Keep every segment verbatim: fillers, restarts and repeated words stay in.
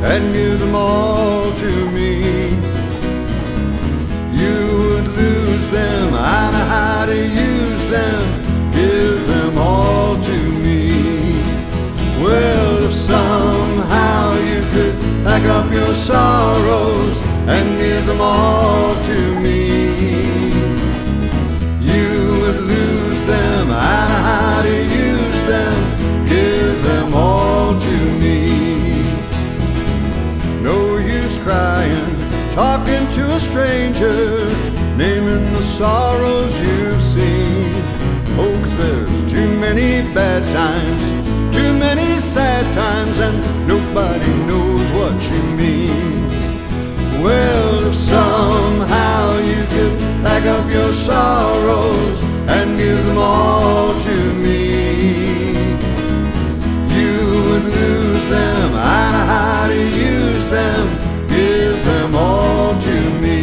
and give them all to me. You would lose them, I know how to use them, give them all to me. Well, if somehow you could pack up your sorrows and give them all to me, you would lose them, I know how to use them, give them all to me. No use crying, talking to a stranger, naming the sorrows you've seen. Oh, 'cause there's too many bad times, too many sad times, and nobody knows what you mean. Well, if somehow you could pack up your sorrows and give them all to me, you would lose them, I know how to use them, give them all to me.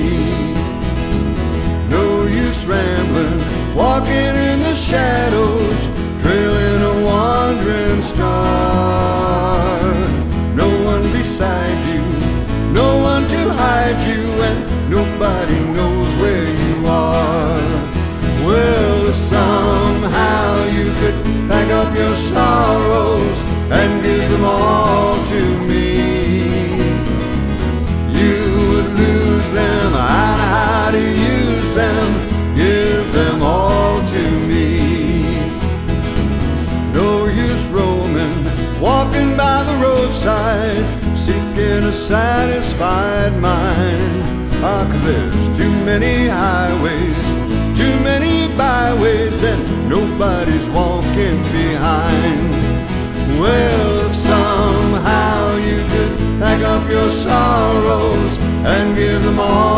No use rambling, walking in the shadows, trailing a wandering star. No one beside you, no one to hide you, and nobody knows where you are. Well, if somehow you could pack up your sorrows and give them all to me, you would lose them, I know how to use them, give them all to me. No use roaming, walking by the roadside, seeking a satisfied mind. Ah, 'cause there's too many highways, too many byways, and nobody's walking behind. Well, if somehow you could pack up your sorrows and give them all